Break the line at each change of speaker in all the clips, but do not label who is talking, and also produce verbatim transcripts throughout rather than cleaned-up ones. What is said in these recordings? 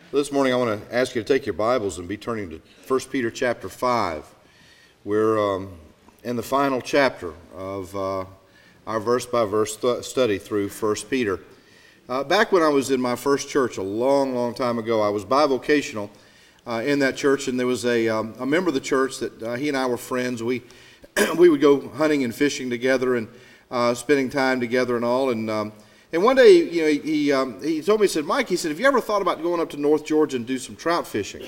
This morning I want to ask you to take your Bibles and be turning to First Peter chapter five. We're um, in the final chapter of uh, our verse-by-verse th- study through First Peter. Uh, back when I was in my first church a long, long time ago, I was bivocational uh, in that church, and there was a, um, a member of the church that uh, he and I were friends. We we would go hunting and fishing together and uh, spending time together and all, and um, And one day, you know, he he, um, he told me, he said, Mike, he said, have you ever thought about going up to North Georgia and do some trout fishing?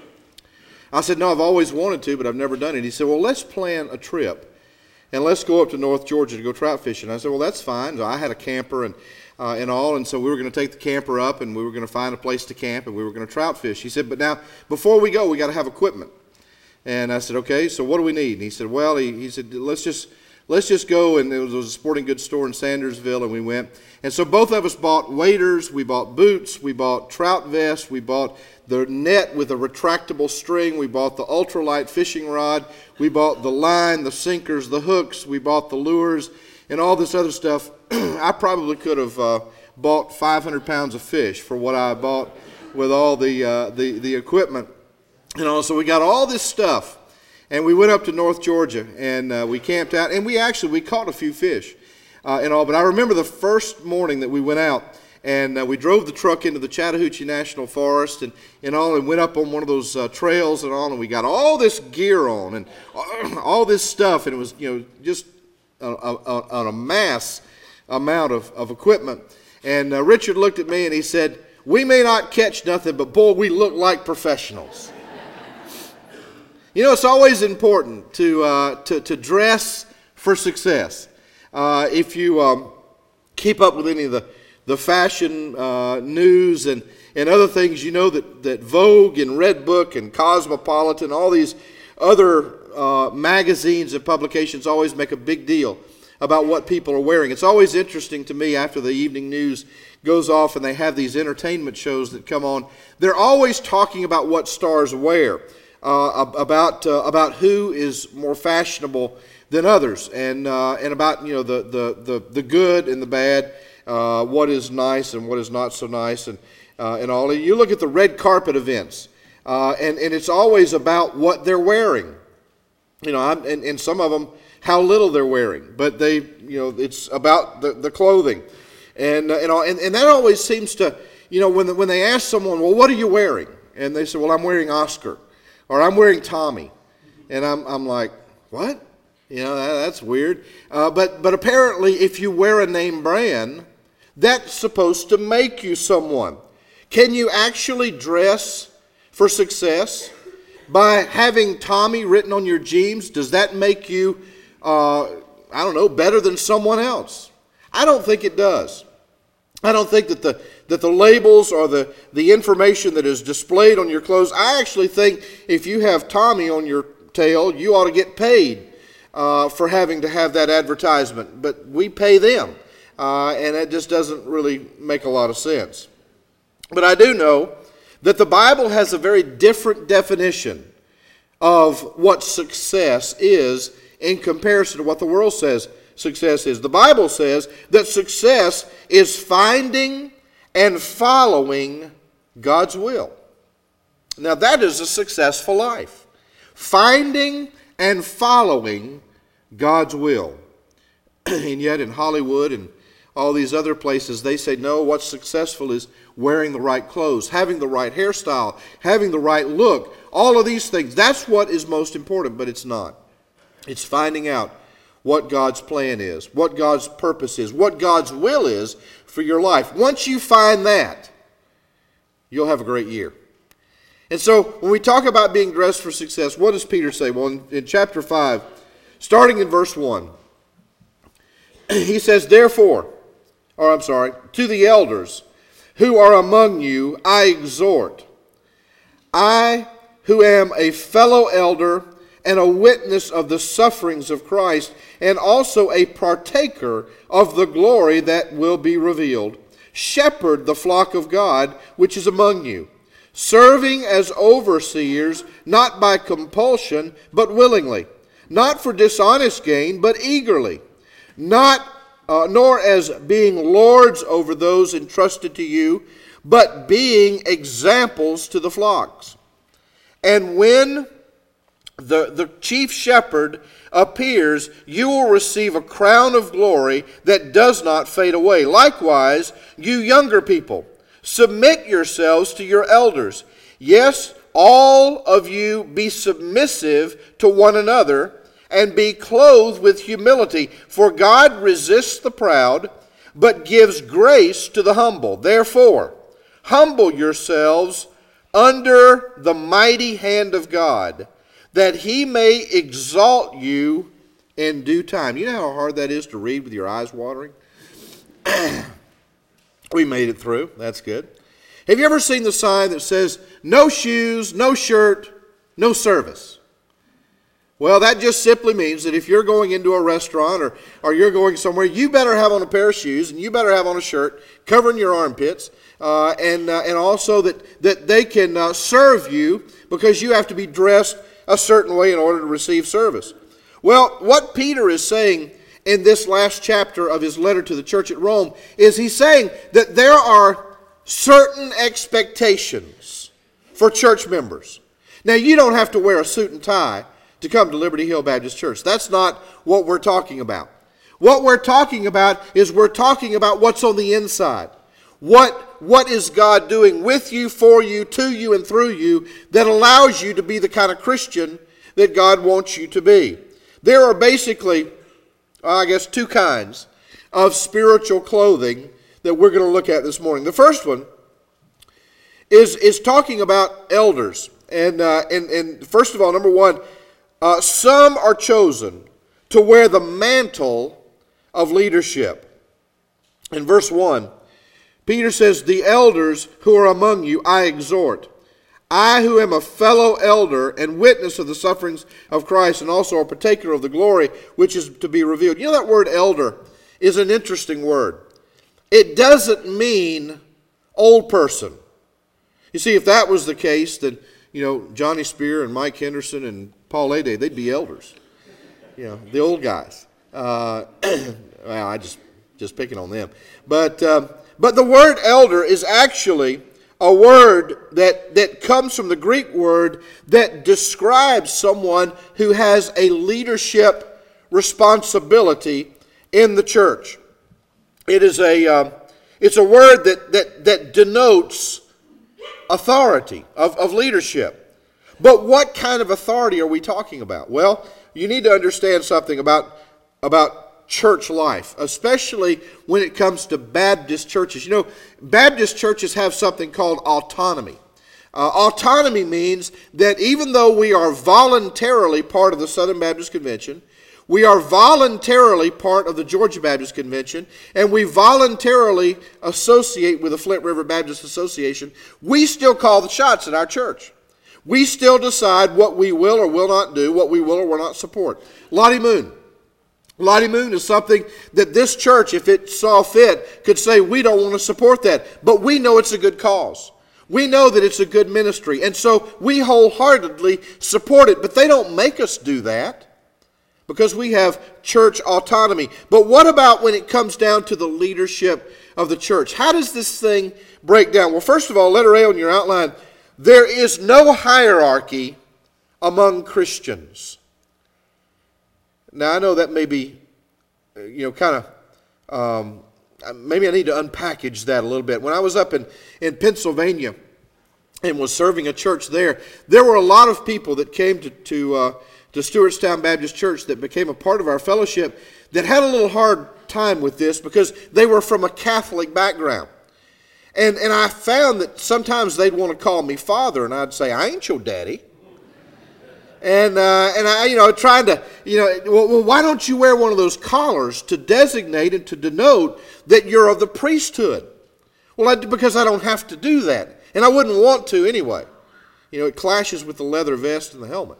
I said, no, I've always wanted to, but I've never done it. He said, well, let's plan a trip, and let's go up to North Georgia to go trout fishing. I said, well, that's fine. So I had a camper and uh, and all, and so we were going to take the camper up, and we were going to find a place to camp, and we were going to trout fish. He said, but now, before we go, we got to have equipment. And I said, okay, so what do we need? And he said, well, he, he said, let's just... Let's just go, and there was a sporting goods store in Sandersville, and we went. And so both of us bought waders, we bought boots, we bought trout vests, we bought the net with a retractable string, we bought the ultralight fishing rod, we bought the line, the sinkers, the hooks, we bought the lures, and all this other stuff. I probably could have uh, bought five hundred pounds of fish for what I bought with all the, uh, the, the equipment. You know, so we got all this stuff. And we went up to North Georgia, and uh, we camped out, and we actually, we caught a few fish uh, and all. But I remember the first morning that we went out, and uh, we drove the truck into the Chattahoochee National Forest and, and all, and went up on one of those uh, trails and all, and we got all this gear on, and all this stuff, and it was, you know, just a, a, a mass amount of, of equipment. And uh, Richard looked at me, and he said, we may not catch nothing, but boy, we look like professionals. You know, it's always important to uh, to, to dress for success. Uh, if you um, keep up with any of the, the fashion uh, news and, and other things, you know that, that Vogue and Redbook and Cosmopolitan, all these other uh, magazines and publications always make a big deal about what people are wearing. It's always interesting to me after the evening news goes off and they have these entertainment shows that come on. They're always talking about what stars wear. Uh, about uh, about who is more fashionable than others, and uh, and about you know the, the, the, the good and the bad, uh, what is nice and what is not so nice, and uh, and all. You look at the red carpet events, uh, and and it's always about what they're wearing, you know, I'm, and and some of them how little they're wearing, but they you know it's about the, the clothing, and uh, and, all, and and that always seems to you know when the, when they ask someone, well, what are you wearing, and they say, well, I'm wearing Oscar. Or I'm wearing Tommy, and I'm I'm like, what? You know, that, that's weird. Uh, but but apparently, if you wear a name brand, that's supposed to make you someone. Can you actually dress for success by having Tommy written on your jeans? Does that make you, uh, I don't know, better than someone else? I don't think it does. I don't think that the that the labels or the, the information that is displayed on your clothes, I actually think if you have Tommy on your tail, you ought to get paid uh, for having to have that advertisement. But we pay them, uh, and it just doesn't really make a lot of sense. But I do know that the Bible has a very different definition of what success is in comparison to what the world says success is. The Bible says that success is finding and following God's will. Now that is a successful life. Finding and following God's will. And yet in Hollywood and all these other places, they say, no, what's successful is wearing the right clothes, having the right hairstyle, having the right look, all of these things. That's what is most important, but it's not. It's finding out what God's plan is, what God's purpose is, what God's will is for your life. Once you find that, you'll have a great year. And so when we talk about being dressed for success, what does Peter say? Well, in, in chapter five, starting in verse one, he says, therefore, or I'm sorry, to the elders who are among you, I exhort, I who am a fellow elder and a witness of the sufferings of Christ, and also a partaker of the glory that will be revealed. Shepherd the flock of God which is among you, serving as overseers, not by compulsion, but willingly, not for dishonest gain, but eagerly, not uh, nor as being lords over those entrusted to you, but being examples to the flocks. And when the, the chief shepherd appears, you will receive a crown of glory that does not fade away. Likewise, you younger people, submit yourselves to your elders. Yes, all of you be submissive to one another, and be clothed with humility. For God resists the proud, but gives grace to the humble. Therefore, humble yourselves under the mighty hand of God, that he may exalt you in due time. You know how hard that is to read with your eyes watering? We made it through. That's good. Have you ever seen the sign that says, no shoes, no shirt, no service? Well, that just simply means that if you're going into a restaurant or, or you're going somewhere, you better have on a pair of shoes and you better have on a shirt covering your armpits, uh, and uh, and also that, that they can uh, serve you, because you have to be dressed a certain way in order to receive service. Well, what Peter is saying in this last chapter of his letter to the church at Rome is he's saying that there are certain expectations for church members. Now, you don't have to wear a suit and tie to come to Liberty Hill Baptist Church. That's not what we're talking about. What we're talking about is we're talking about what's on the inside. What, what is God doing with you, for you, to you, and through you that allows you to be the kind of Christian that God wants you to be? There are basically, I guess, two kinds of spiritual clothing that we're going to look at this morning. The first one is, is talking about elders. And, uh, and, and first of all, number one, uh, some are chosen to wear the mantle of leadership. In verse one, Peter says, the elders who are among you I exhort. I who am a fellow elder and witness of the sufferings of Christ, and also a partaker of the glory which is to be revealed. You know, that word elder is an interesting word. It doesn't mean old person. You see, if that was the case, then, you know, Johnny Spear and Mike Henderson and Paul Ade, they'd be elders. You know, the old guys. Uh, well, I just, just picking on them. But... Um, But the word elder is actually a word that, that comes from the Greek word that describes someone who has a leadership responsibility in the church. It is a, uh, it's a word that, that, that denotes authority, of, of leadership. But what kind of authority are we talking about? Well, you need to understand something about, about church life, especially when it comes to Baptist churches. You know, Baptist churches have something called autonomy. Uh, autonomy means that even though we are voluntarily part of the Southern Baptist Convention, we are voluntarily part of the Georgia Baptist Convention, and we voluntarily associate with the Flint River Baptist Association, we still call the shots at our church. We still decide what we will or will not do, what we will or will not support. Lottie Moon. Lottie Moon is something that this church, if it saw fit, could say, we don't want to support that. But we know it's a good cause. We know that it's a good ministry. And so we wholeheartedly support it. But they don't make us do that because we have church autonomy. But what about when it comes down to the leadership of the church? How does this thing break down? Well, first of all, letter A on your outline, there is no hierarchy among Christians. Now, I know that may be, you know, kind of, um, maybe I need to unpackage that a little bit. When I was up in, in Pennsylvania and was serving a church there, there were a lot of people that came to, to, uh, to Stewartstown Baptist Church that became a part of our fellowship that had a little hard time with this because they were from a Catholic background. And, and I found that sometimes they'd want to call me father, and I'd say, I ain't your daddy. And, uh, and I, you know, trying to, you know, well, well, why don't you wear one of those collars to designate and to denote that you're of the priesthood? Well, I, because I don't have to do that. And I wouldn't want to anyway. You know, it clashes with the leather vest and the helmet.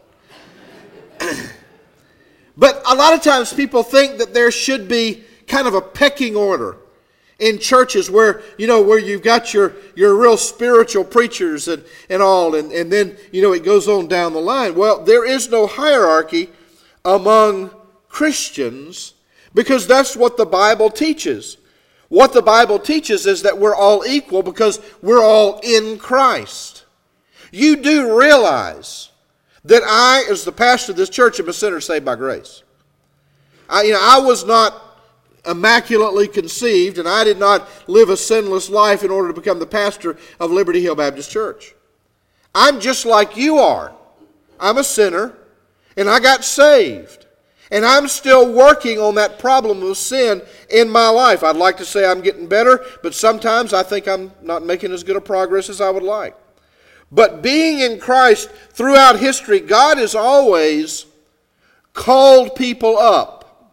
But a lot of times people think that there should be kind of a pecking order in churches where, you know, where you've got your, your real spiritual preachers and, and all, and, and then, you know, it goes on down the line. Well, there is no hierarchy among Christians because that's what the Bible teaches. What the Bible teaches is that we're all equal because we're all in Christ. You do realize that I, as the pastor of this church, am a sinner saved by grace. I, you know, I was not immaculately conceived, and I did not live a sinless life in order to become the pastor of Liberty Hill Baptist Church. I'm just like you are. I'm a sinner, and I got saved. And I'm still working on that problem of sin in my life. I'd like to say I'm getting better, but sometimes I think I'm not making as good a progress as I would like. But being in Christ throughout history, God has always called people up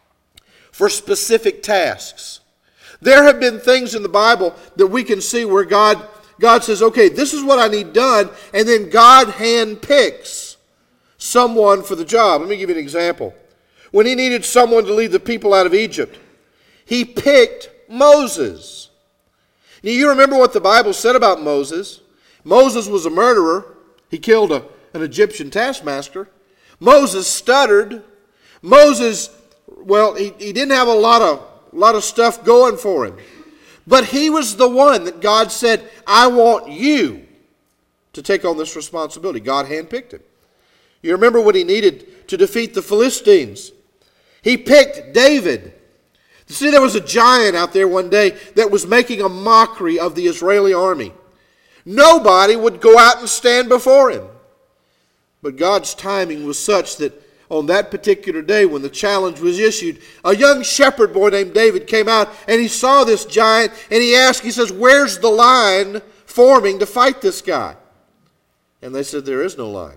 for specific tasks. There have been things in the Bible that we can see where God, God says, okay, this is what I need done, and then God handpicks someone for the job. Let me give you an example. When he needed someone to lead the people out of Egypt, he picked Moses. Now, you remember what the Bible said about Moses. Moses was a murderer. He killed a, an Egyptian taskmaster. Moses stuttered. Moses, well, he, he didn't have a lot of, lot of stuff going for him. But he was the one that God said, I want you to take on this responsibility. God handpicked him. You remember what he needed to defeat the Philistines. He picked David. You see, there was a giant out there one day that was making a mockery of the Israeli army. Nobody would go out and stand before him. But God's timing was such that on that particular day when the challenge was issued, a young shepherd boy named David came out and he saw this giant and he asked, he says, where's the line forming to fight this guy? And they said, there is no line.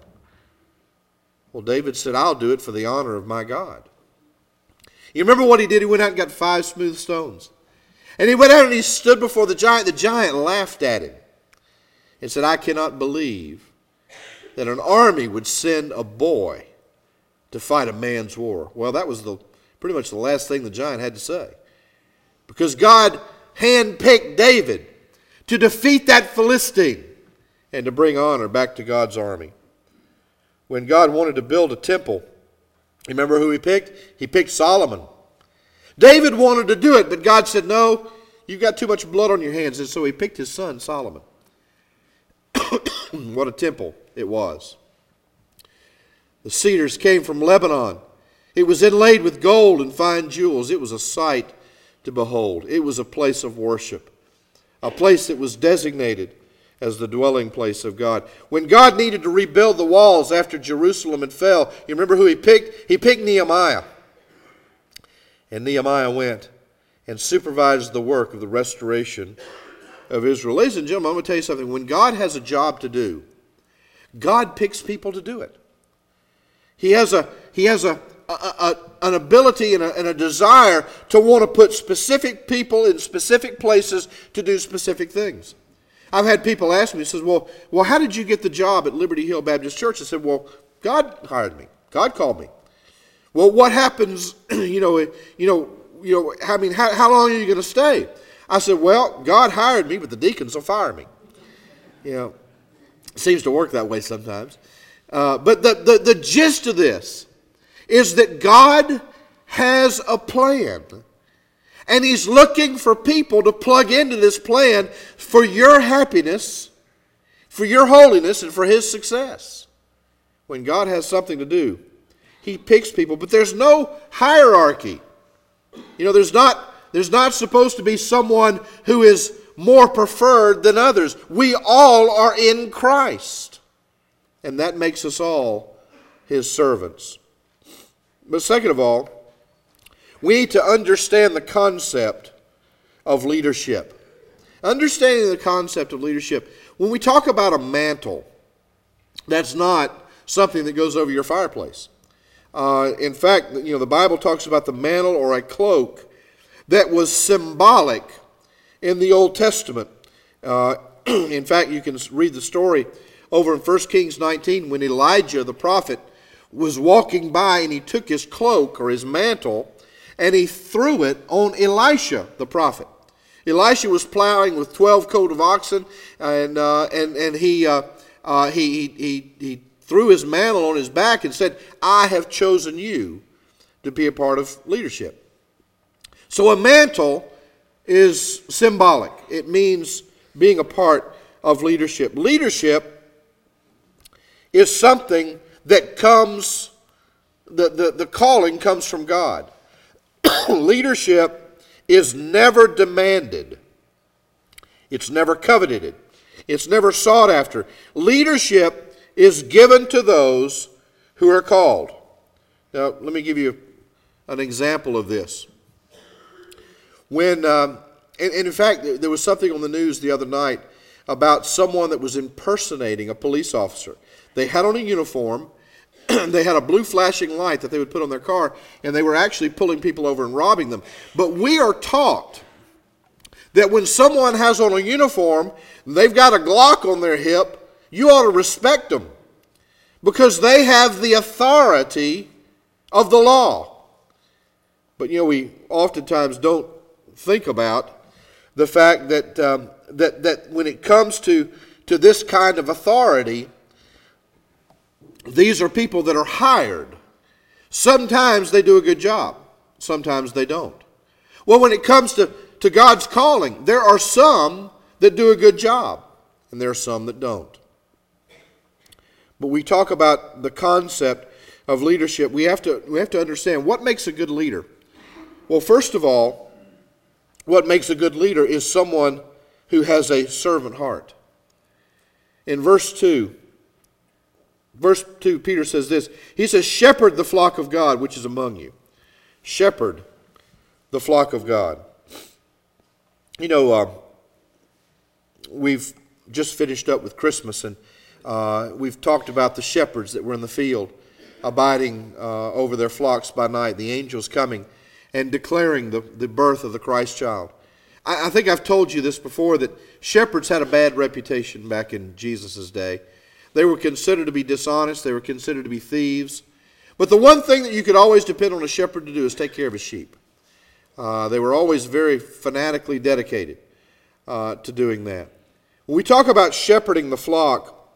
Well, David said, I'll do it for the honor of my God. You remember what he did? He went out and got five smooth stones. And he went out and he stood before the giant. The giant laughed at him and said, I cannot believe that an army would send a boy to fight a man's war. Well, that was the pretty much the last thing the giant had to say. Because God handpicked David to defeat that Philistine and to bring honor back to God's army. When God wanted to build a temple, remember who he picked? He picked Solomon. David wanted to do it, but God said, no, you've got too much blood on your hands. And so he picked his son, Solomon. What a temple it was. The cedars came from Lebanon. It was inlaid with gold and fine jewels. It was a sight to behold. It was a place of worship, a place that was designated as the dwelling place of God. When God needed to rebuild the walls after Jerusalem had fell, you remember who he picked? He picked Nehemiah. And Nehemiah went and supervised the work of the restoration of Israel. Ladies and gentlemen, I'm going to tell you something. When God has a job to do, God picks people to do it. He has a he has a, a, a an ability and a, and a desire to want to put specific people in specific places to do specific things. I've had people ask me, says, well, well, how did you get the job at Liberty Hill Baptist Church? I said, well, God hired me. God called me. Well, what happens, you know, you know, you know, I mean, how, how long are you going to stay? I said, well, God hired me, but the deacons will fire me. You know, it seems to work that way sometimes. Uh, but the, the, the gist of this is that God has a plan. And he's looking for people to plug into this plan for your happiness, for your holiness, and for his success. When God has something to do, he picks people. But there's no hierarchy. You know, there's not, there's not supposed to be someone who is more preferred than others. We all are in Christ. And that makes us all his servants. But second of all, we need to understand the concept of leadership. Understanding the concept of leadership. When we talk about a mantle, that's not something that goes over your fireplace. Uh, in fact, you know, the Bible talks about the mantle or a cloak that was symbolic in the Old Testament. Uh, in fact, you can read the story over in First Kings nineteen when Elijah the prophet was walking by and he took his cloak or his mantle and he threw it on Elisha, the prophet. Elisha was plowing with twelve colt of oxen, and uh, and and he, uh, uh, he he he threw his mantle on his back and said, "I have chosen you to be a part of leadership." So a mantle is symbolic. It means being a part of leadership. Leadership is something that comes, the, the, the calling comes from God. Leadership is never demanded. It's never coveted. It's never sought after. Leadership is given to those who are called. Now, let me give you an example of this. When, um, and, and in fact, there was something on the news the other night about someone that was impersonating a police officer. They had on a uniform, they had a blue flashing light that they would put on their car, and they were actually pulling people over and robbing them. But we are taught that when someone has on a uniform, they've got a Glock on their hip, you ought to respect them because they have the authority of the law. But, you know, we oftentimes don't think about the fact that um, that that when it comes to, to this kind of authority, these are people that are hired. Sometimes they do a good job. Sometimes they don't. Well, when it comes to, to God's calling, there are some that do a good job, and there are some that don't. But we talk about the concept of leadership. We have to, we have to understand what makes a good leader. Well, first of all, what makes a good leader is someone who has a servant heart. In verse two, verse two, Peter says this. He says, shepherd the flock of God which is among you. Shepherd the flock of God. You know, uh, we've just finished up with Christmas, and uh, we've talked about the shepherds that were in the field, abiding uh, over their flocks by night, the angels coming and declaring the, the birth of the Christ child. I, I think I've told you this before, that shepherds had a bad reputation back in Jesus' day. They were considered to be dishonest. They were considered to be thieves. But the one thing that you could always depend on a shepherd to do is take care of his sheep. Uh, they were always very fanatically dedicated uh, to doing that. When we talk about shepherding the flock,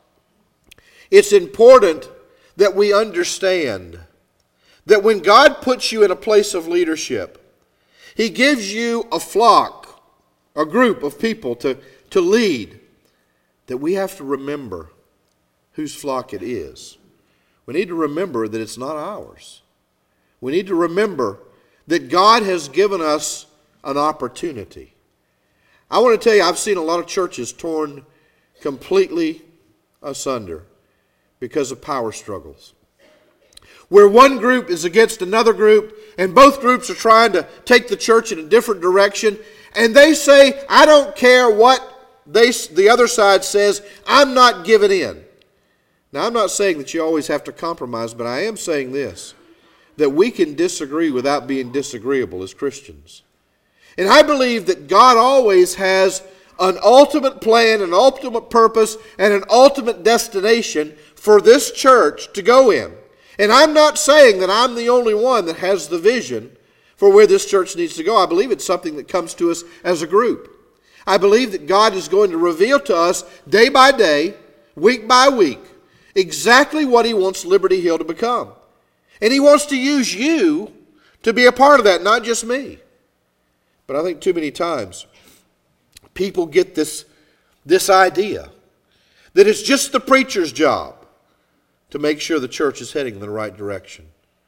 it's important that we understand that when God puts you in a place of leadership, He gives you a flock, a group of people to, to lead, that we have to remember whose flock it is. We need to remember that it's not ours. We need to remember that God has given us an opportunity. I want to tell you, I've seen a lot of churches torn completely asunder because of power struggles, where one group is against another group, and both groups are trying to take the church in a different direction, and they say, I don't care what they, the other side says, I'm not giving in. Now, I'm not saying that you always have to compromise, but I am saying this, that we can disagree without being disagreeable as Christians. And I believe that God always has an ultimate plan, an ultimate purpose, and an ultimate destination for this church to go in. And I'm not saying that I'm the only one that has the vision for where this church needs to go. I believe it's something that comes to us as a group. I believe that God is going to reveal to us day by day, week by week, exactly what He wants Liberty Hill to become. And He wants to use you to be a part of that, not just me. But I think too many times people get this, this idea that it's just the preacher's job to make sure the church is heading in the right direction.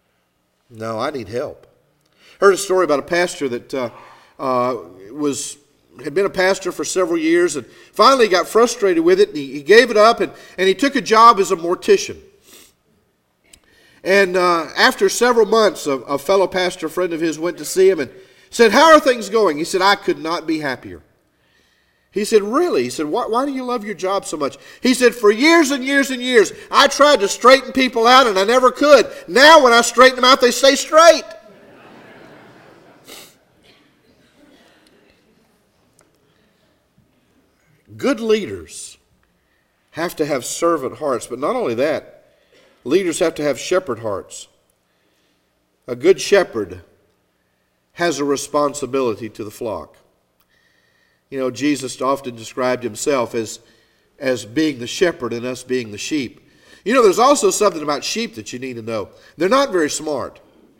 No, I need help. Heard a story about a pastor that uh, uh, was had been a pastor for several years, and finally got frustrated with it, and he, he gave it up, and, and he took a job as a mortician. And uh, after several months, a, a fellow pastor friend of his went to see him and said, how are things going? He said, I could not be happier. He said, really? He said, why, why do you love your job so much? He said, for years and years and years, I tried to straighten people out and I never could. Now when I straighten them out, they stay straight. Good leaders have to have servant hearts, but not only that, leaders have to have shepherd hearts. A good shepherd has a responsibility to the flock. You know, Jesus often described Himself as, as being the shepherd and us being the sheep. You know, there's also something about sheep that you need to know. They're not very smart.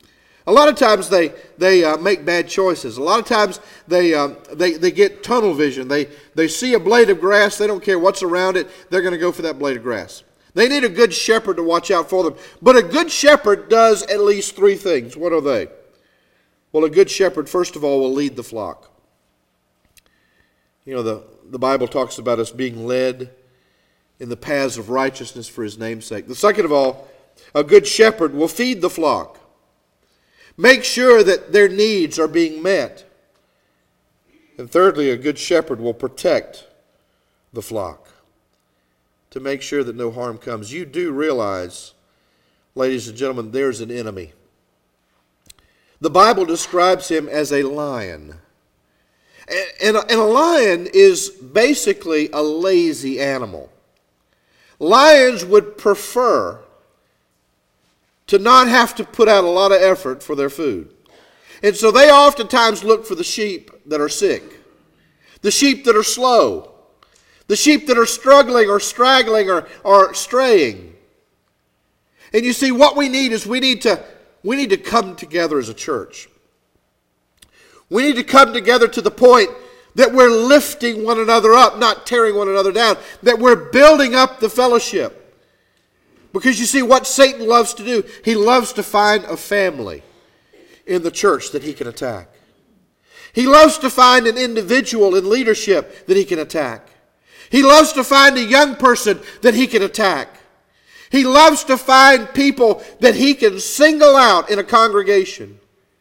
A lot of times they they uh, make bad choices. A lot of times they um, they they get tunnel vision. They they see a blade of grass. They don't care what's around it. They're going to go for that blade of grass. They need a good shepherd to watch out for them. But a good shepherd does at least three things. What are they? Well, a good shepherd, first of all, will lead the flock. You know, the, the Bible talks about us being led in the paths of righteousness for his name's sake. The second of all, a good shepherd will feed the flock. Make sure that their needs are being met. And thirdly, a good shepherd will protect the flock to make sure that no harm comes. You do realize, ladies and gentlemen, there's an enemy. The Bible describes him as a lion. And a, and a lion is basically a lazy animal. Lions would prefer to not have to put out a lot of effort for their food. And so they oftentimes look for the sheep that are sick, the sheep that are slow, the sheep that are struggling or straggling or, or straying. And you see, what we need is we need to we need to come together as a church. We need to come together to the point that we're lifting one another up, not tearing one another down, that we're building up the fellowship. Because you see, what Satan loves to do, he loves to find a family in the church that he can attack. He loves to find an individual in leadership that he can attack. He loves to find a young person that he can attack. He loves to find people that he can single out in a congregation.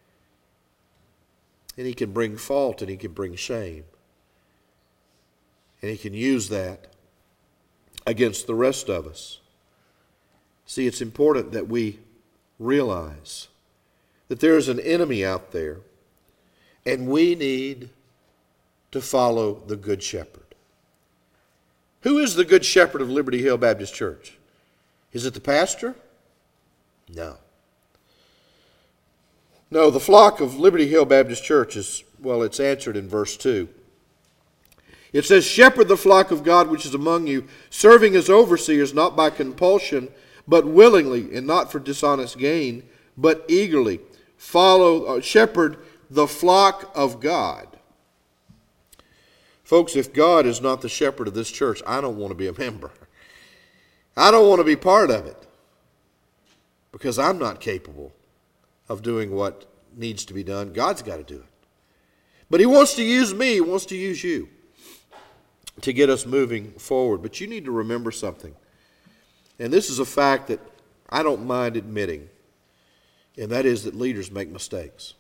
And he can bring fault and he can bring shame. And he can use that against the rest of us. See, it's important that we realize that there is an enemy out there, and we need to follow the Good Shepherd. Who is the Good Shepherd of Liberty Hill Baptist Church? Is it the pastor? No. No, the flock of Liberty Hill Baptist Church is, well, it's answered in verse two. It says, "Shepherd the flock of God which is among you, serving as overseers, not by compulsion, but willingly, and not for dishonest gain, but eagerly. Follow, uh, shepherd the flock of God." Folks, if God is not the shepherd of this church, I don't want to be a member. I don't want to be part of it, because I'm not capable of doing what needs to be done. God's got to do it. But he wants to use me, he wants to use you to get us moving forward. But you need to remember something. And this is a fact that I don't mind admitting, and that is that leaders make mistakes.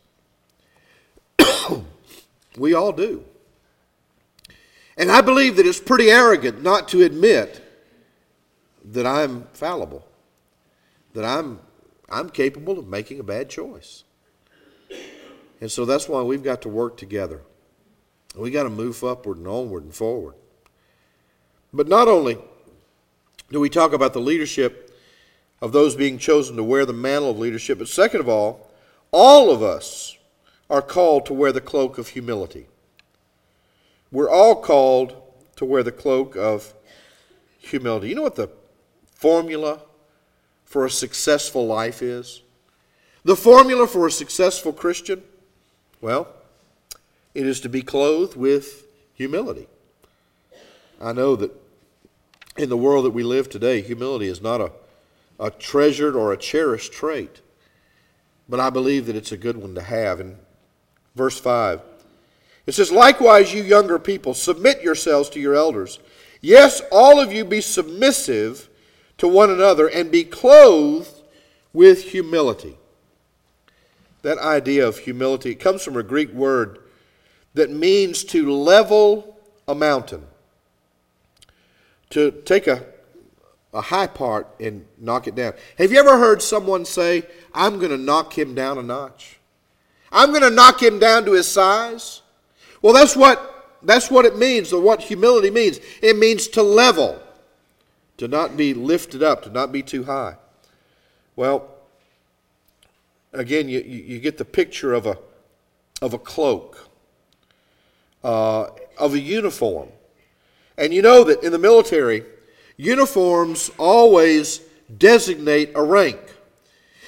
We all do. And I believe that it's pretty arrogant not to admit that I'm fallible, that I'm I'm capable of making a bad choice. And so that's why we've got to work together. We got to move upward and onward and forward. But not only do we talk about the leadership of those being chosen to wear the mantle of leadership, but second of all, all of us are called to wear the cloak of humility. We're all called to wear the cloak of humility. You know what the formula for a successful life is? The formula for a successful Christian? Well, it is to be clothed with humility. I know that in the world that we live today, humility is not a, a treasured or a cherished trait. But I believe that it's a good one to have. In verse five, it says, "Likewise, you younger people, submit yourselves to your elders. Yes, all of you be submissive to one another and be clothed with humility." That idea of humility, it comes from a Greek word that means to level a mountain. To take a, a high part and knock it down. Have you ever heard someone say, "I'm going to knock him down a notch. I'm going to knock him down to his size"? Well, that's what, that's what it means, or what humility means. It means to level, to not be lifted up, to not be too high. Well, again, you, you get the picture of a, of a cloak, uh, of a uniform. And you know that in the military, uniforms always designate a rank.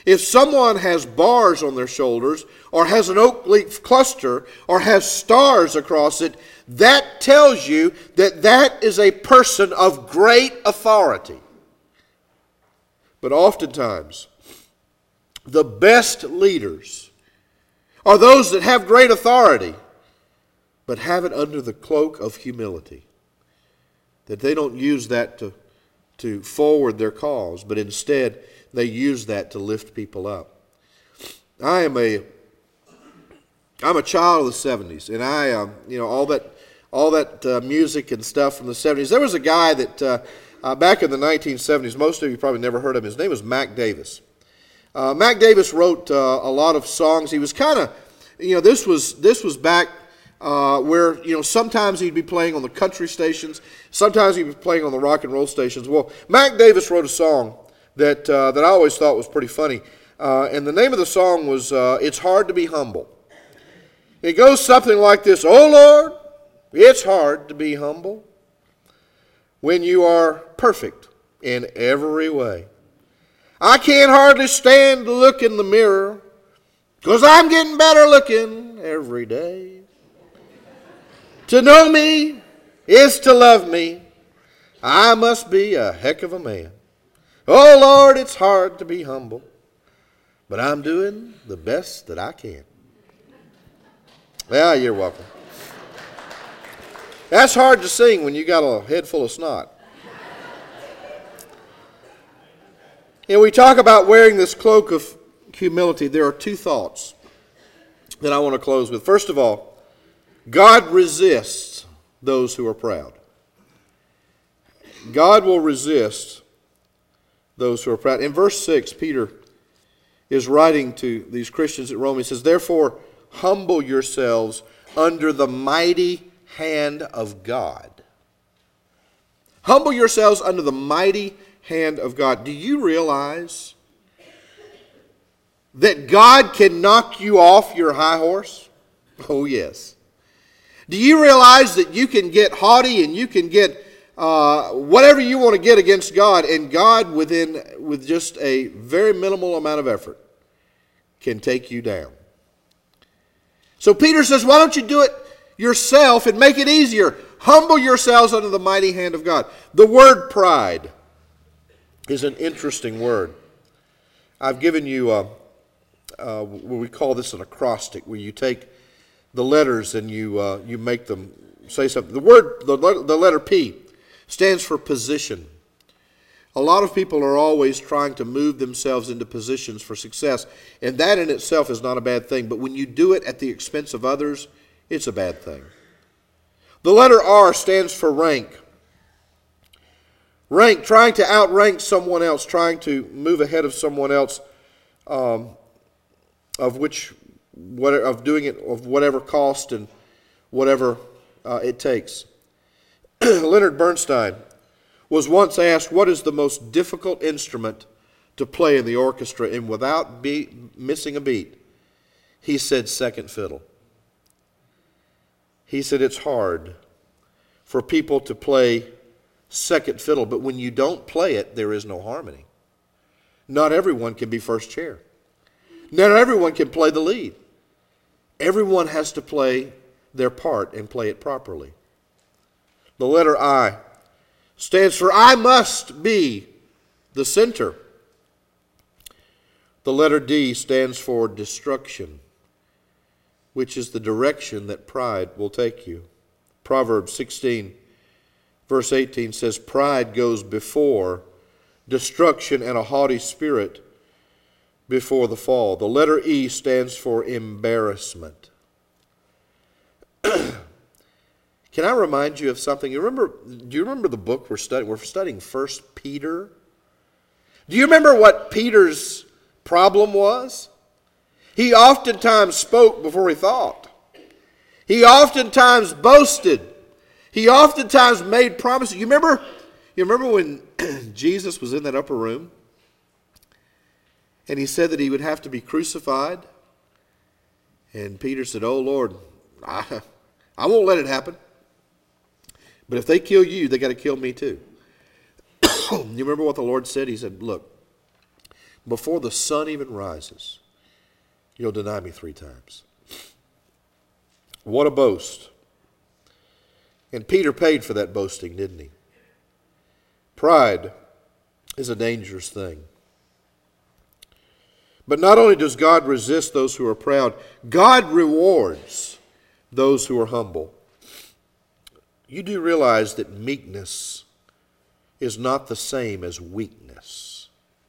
If someone has bars on their shoulders, or has an oak leaf cluster, or has stars across it, that tells you that that is a person of great authority. But oftentimes, the best leaders are those that have great authority, but have it under the cloak of humility. That they don't use that to, to forward their cause, but instead they use that to lift people up. I am a, I'm a child of the seventies, and I, um, you know, all that, all that uh, music and stuff from the seventies. There was a guy that uh, uh, back in the nineteen seventies, most of you probably never heard of him. His name was Mac Davis. Uh, Mac Davis wrote uh, a lot of songs. He was kind of, you know, this was this was back uh, where, you know, sometimes he'd be playing on the country stations, sometimes he'd be playing on the rock and roll stations. Well, Mac Davis wrote a song that uh, that I always thought was pretty funny, uh, and the name of the song was uh, "It's Hard to Be Humble." It goes something like this: "Oh Lord, it's hard to be humble when you are perfect in every way. I can't hardly stand to look in the mirror, 'cause I'm getting better looking every day. To know me is to love me. I must be a heck of a man. Oh Lord, it's hard to be humble, but I'm doing the best that I can." Yeah, you're welcome. That's hard to sing when you got a head full of snot. And we talk about wearing this cloak of humility. There are two thoughts that I want to close with. First of all, God resists those who are proud. God will resist those who are proud. In verse six, Peter is writing to these Christians at Rome. He says, "Therefore, humble yourselves under the mighty hand of God." Humble yourselves under the mighty hand of God. Do you realize that God can knock you off your high horse? Oh, yes. Do you realize that you can get haughty and you can get uh, whatever you want to get against God, and God, within with just a very minimal amount of effort, can take you down? So Peter says, why don't you do it yourself and make it easier? Humble yourselves under the mighty hand of God. The word pride is an interesting word. I've given you, uh, uh, what we call this an acrostic, where you take the letters and you uh, you make them say something. The word, the, the letter P, stands for position. A lot of people are always trying to move themselves into positions for success, and that in itself is not a bad thing. But when you do it at the expense of others, it's a bad thing. The letter R stands for rank. Rank, trying to outrank someone else, trying to move ahead of someone else, um, of which, what, of doing it of whatever cost and whatever uh, it takes. Leonard Bernstein was once asked, what is the most difficult instrument to play in the orchestra? And without be, missing a beat, he said second fiddle. He said it's hard for people to play second fiddle, but when you don't play it, there is no harmony. Not everyone can be first chair. Not everyone can play the lead. Everyone has to play their part and play it properly. The letter I stands for I must be the center. The letter D stands for destruction, which is the direction that pride will take you. Proverbs sixteen, verse eighteen says, pride goes before destruction, and a haughty spirit before the fall. The letter E stands for embarrassment. Can I remind you of something? You remember? Do you remember the book we're studying? We're studying First Peter. Do you remember what Peter's problem was? He oftentimes spoke before he thought. He oftentimes boasted. He oftentimes made promises. You remember? You remember when Jesus was in that upper room, and he said that he would have to be crucified, and Peter said, "Oh Lord, I, I won't let it happen. But if they kill you, they got to kill me too." You remember what the Lord said? He said, "Look,
before the sun even rises, you'll deny me three times. What a boast. And Peter paid for that boasting, didn't he? Pride is a dangerous thing. But not only does God resist those who are proud, God rewards those who are humble. You do realize that meekness is not the same as weakness.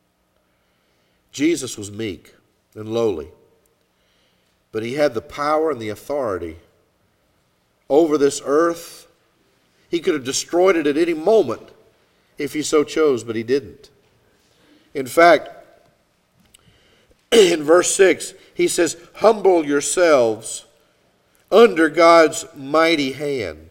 Jesus was meek and lowly, but he had the power and the authority over this earth. He could have destroyed it at any moment if he so chose, but he didn't. In fact, in verse six, he says, humble yourselves under God's mighty hand.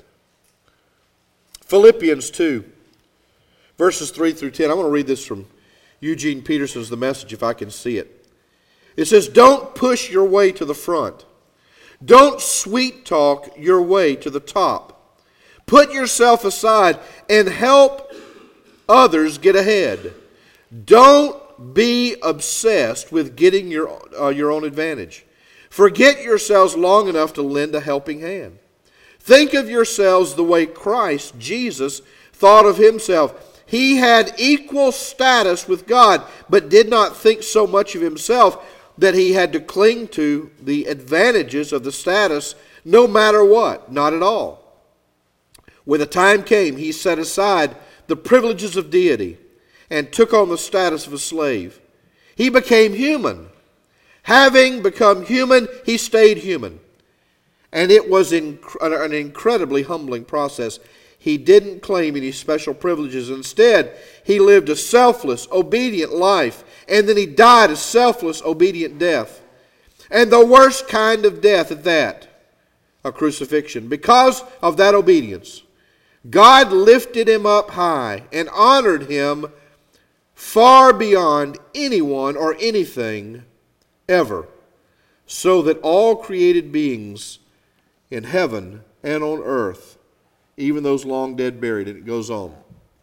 Philippians two, verses three through ten. I want to read this from Eugene Peterson's The Message, if I can see it. It says, don't push your way to the front. Don't sweet talk your way to the top. Put yourself aside and help others get ahead. Don't be obsessed with getting your, uh, your own advantage. Forget yourselves long enough to lend a helping hand. Think of yourselves the way Christ, Jesus, thought of himself. He had equal status with God, but did not think so much of himself that he had to cling to the advantages of the status no matter what. Not at all. When the time came, he set aside the privileges of deity and took on the status of a slave. He became human. Having become human, he stayed human. And it was an incredibly humbling process. He didn't claim any special privileges. Instead, he lived a selfless, obedient life. And then he died a selfless, obedient death. And the worst kind of death at that, a crucifixion. Because of that obedience, God lifted him up high and honored him far beyond anyone or anything ever, so that all created beings in heaven and on earth, even those long dead buried, and it goes on.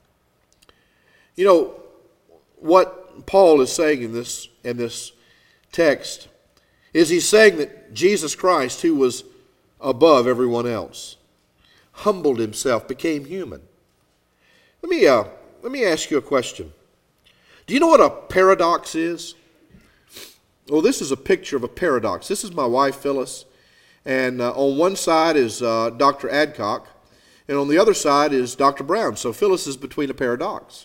You know, what Paul is saying in this, in this text is he's saying that Jesus Christ, who was above everyone else, humbled himself, became human. Let me, uh, let me ask you a question. Do you know what a paradox is? Well, this is a picture of a paradox. This is my wife, Phyllis. And uh, on one side is uh, Doctor Adcock, and on the other side is Doctor Brown. So Phyllis is between a paradox.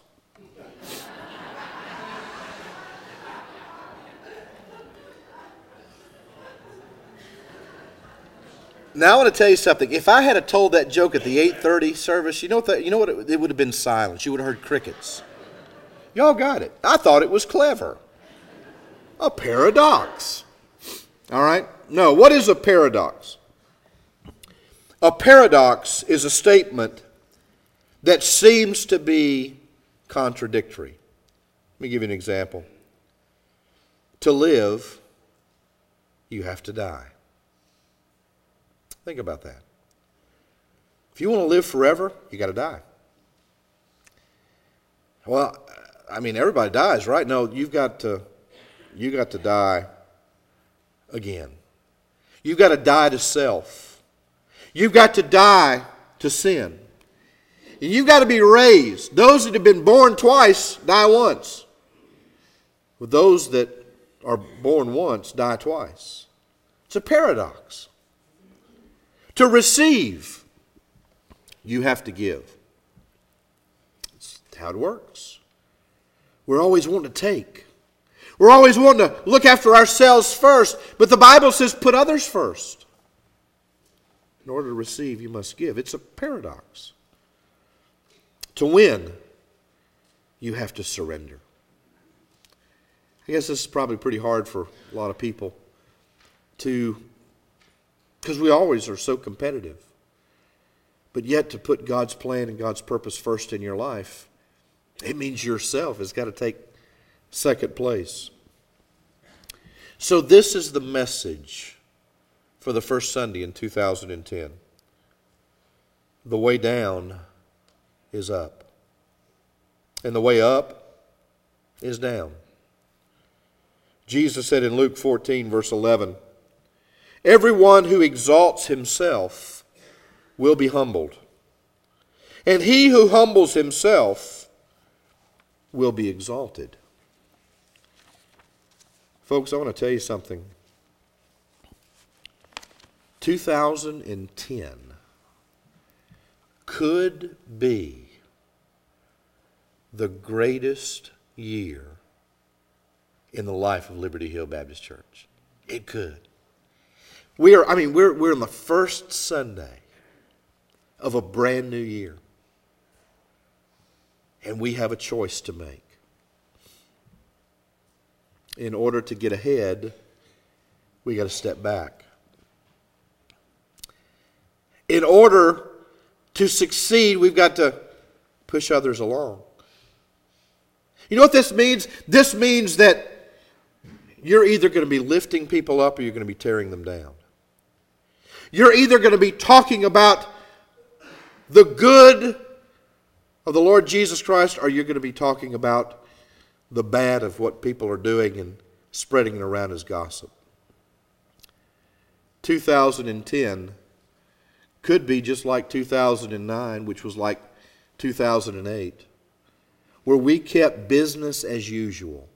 Now I want to tell you something. If I had told that joke at the eight thirty service, you know what? The, you know what? It, it would have been silence. You would have heard crickets. Y'all got it. I thought it was clever. A paradox. All right? No, what is a paradox? A paradox is a statement that seems to be contradictory. Let me give you an example. To live, you have to die. Think about that. If you want to live forever, you got to die. Well, I mean, everybody dies, right? No, you've got to, you got to die again. You've got to die to self. You've got to die to sin. And you've got to be raised. Those that have been born twice die once. But those that are born once die twice. It's a paradox. To receive, you have to give. That's how it works. We're always wanting to take. We're always wanting to look after ourselves first, but the Bible says put others first. In order to receive, you must give. It's a paradox. To win, you have to surrender. I guess this is probably pretty hard for a lot of people to, because we always are so competitive. But yet to put God's plan and God's purpose first in your life, it means yourself has got to take second place. So this is the message for the first Sunday in two thousand ten. The way down is up. And the way up is down. Jesus said in Luke fourteen, verse eleven, everyone who exalts himself will be humbled, and he who humbles himself will be exalted. Folks, I want to tell you something. two thousand ten could be the greatest year in the life of Liberty Hill Baptist Church. It could. We are, I mean, we're, we're in the first Sunday of a brand new year. And we have a choice to make. In order to get ahead, we got to step back. In order to succeed, we've got to push others along. You know what this means? This means that you're either going to be lifting people up or you're going to be tearing them down. You're either going to be talking about the good of the Lord Jesus Christ or you're going to be talking about the bad of what people are doing and spreading it around as gossip. two thousand ten could be just like two thousand nine, which was like two thousand eight, where we kept business as usual.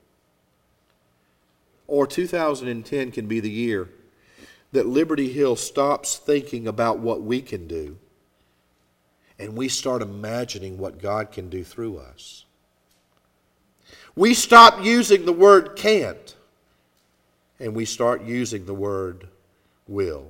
Or two thousand ten can be the year that Liberty Hill stops thinking about what we can do and we start imagining what God can do through us. We stop using the word can't and we start using the word will.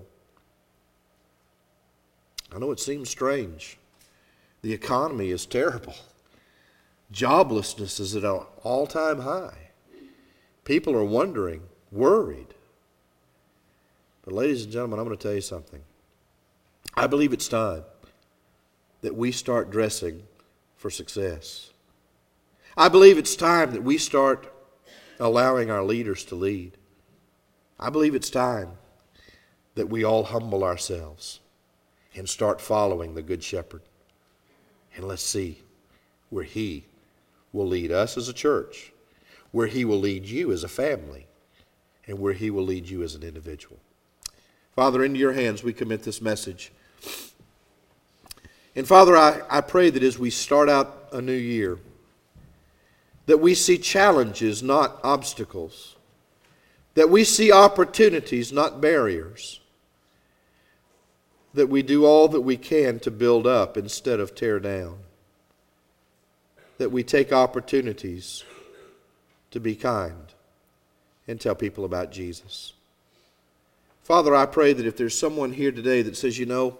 I know it seems strange. The economy is terrible. Joblessness is at an all-time high. People are wondering, worried. But ladies and gentlemen, I'm going to tell you something. I believe it's time that we start dressing for success. I believe it's time that we start allowing our leaders to lead. I believe it's time that we all humble ourselves and start following the Good Shepherd. And let's see where He will lead us as a church, where He will lead you as a family, and where He will lead you as an individual. Father, into your hands we commit this message. And Father, I, I pray that as we start out a new year, that we see challenges, not obstacles, that we see opportunities, not barriers, that we do all that we can to build up instead of tear down, that we take opportunities to be kind and tell people about Jesus. Father, I pray that if there's someone here today that says, you know,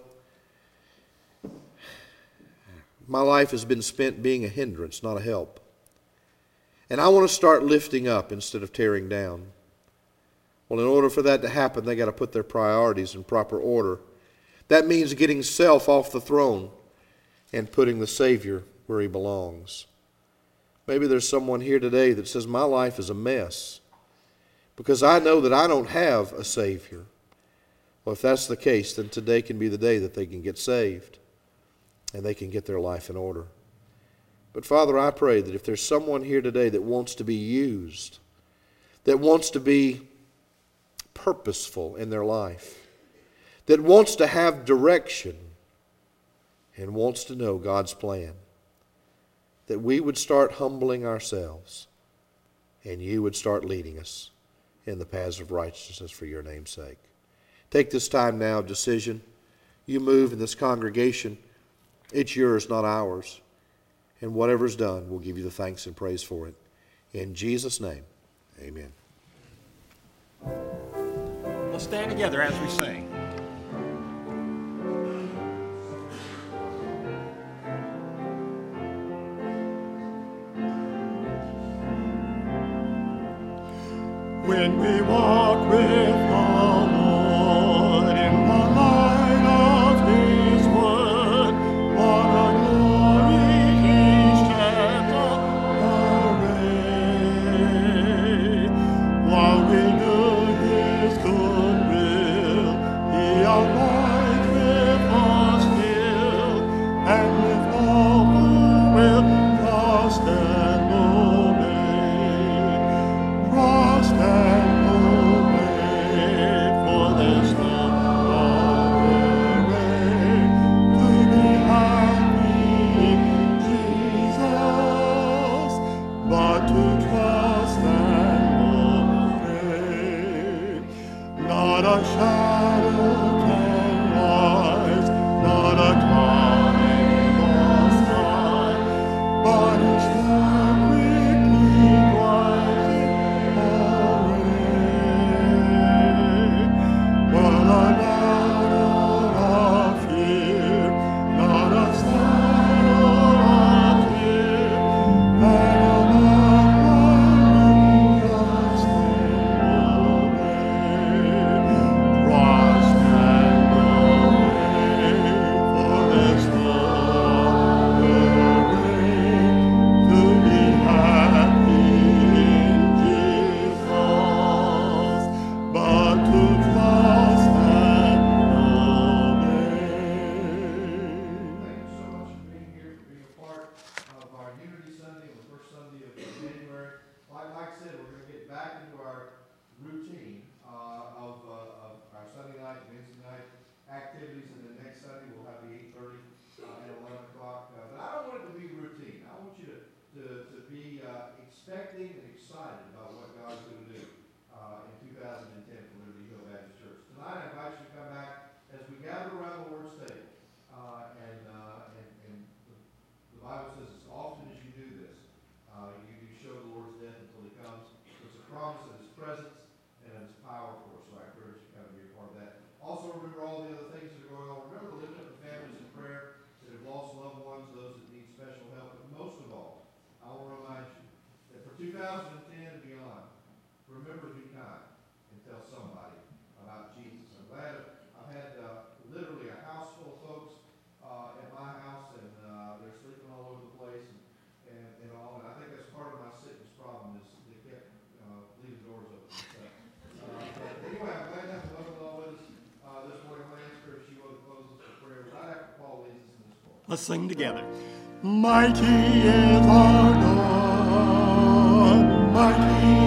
my life has been spent being a hindrance, not a help, and I want to start lifting up instead of tearing down. Well, in order for that to happen, they got to put their priorities in proper order. That means getting self off the throne and putting the Savior where He belongs. Maybe there's someone here today that says, my life is a mess because I know that I don't have a Savior. Well, if that's the case, then today can be the day that they can get saved and they can get their life in order. But Father, I pray that if there's someone here today that wants to be used, that wants to be purposeful in their life, that wants to have direction and wants to know God's plan, that we would start humbling ourselves and you would start leading us in the paths of righteousness for your name's sake. Take this time now of decision. You move in this congregation. It's yours, not ours. And whatever's done, we'll give you the thanks and praise for it. In Jesus' name, amen.
Let's stand together as we sing.
When we walk with the Lord in the light of His word, what a glory He sheds array. While we do His good will, He abides with us still, and with all who will trust and obey. Trust and a shadow can rise, not a cloud in the sky, but a star quickly rising away. But a battle of fear, not a shadow of fear, and a man just stand away. Trust and obey, for there's no other way to be happy in Jesus, but to trust and obey.
Thank you so much for being here, for being a part of our Unity Sunday, the first Sunday of January. Like Mike said, we're going to get back into our routine uh, of, uh, of our Sunday night, Wednesday night activities, and then next Sunday we'll have the eight thirty uh, and eleven o'clock. Uh, but I don't want it to be routine. I want you to, to, to be uh, expecting and excited about what God's going to do uh, in two thousand ten for Liberty Hill Baptist Church. Tonight I invite you to come back as we gather around the Lord's table. Uh, and, uh, and, and the, the Bible says as often as you do this, uh, you, you show the Lord's death until He comes. It's a promise of His presence and of His power for us. So I encourage you to come and be a part of that. Also remember all the other things that are going on. Remember to lift up the families in prayer that have lost loved ones, those that need special help. But most of all, I want to remind you that for two thousand ten and beyond, remember to be kind and tell somebody about Jesus. I'm glad I've had uh, literally a house full of folks uh, at my house, and uh, they're sleeping all over the place and, and, and all. And I think that's part of my sickness problem is they kept uh, leaving doors open. So, uh, but anyway, I'm glad to have the Lord with us uh, this morning. I'm going to ask her if she will close us with prayer right after Paul leads us in this call.
Let's sing together.
Mighty is our God, mighty